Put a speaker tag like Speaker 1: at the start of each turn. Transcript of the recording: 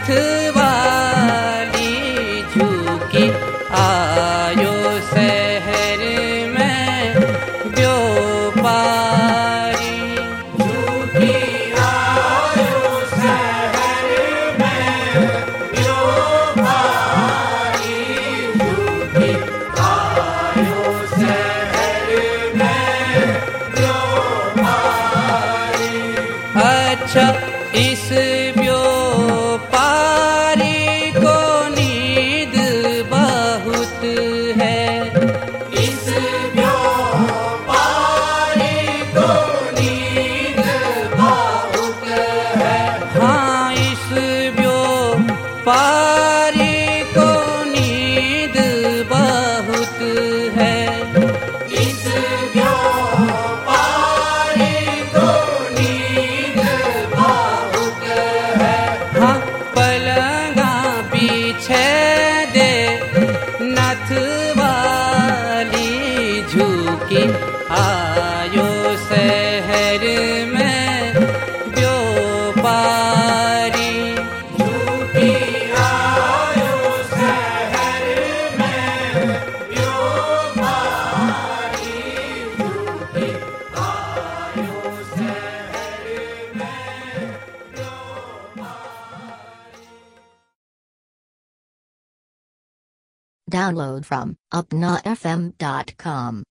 Speaker 1: नथ वाली झुकी आयो शहर में व्यापारी। झुकी आयो शहर में व्यापारी, झुकी आयो शहर में व्यापारी। अच्छा इस व्यापारी को नींद बहुत है। इस व्यापारी को नींद बहुत है। हाँ इस व्यापारी को नींद बहुत है। इस व्यापारी को नींद बहुत है। हाँ पलंगा पीछे दे नथ वाली झुकी आयो शहर में व्यापारी। झुकी आयो शहर में व्यापारी, झुकी आयो शहर में व्यापारी।
Speaker 2: Download from upnafm.com.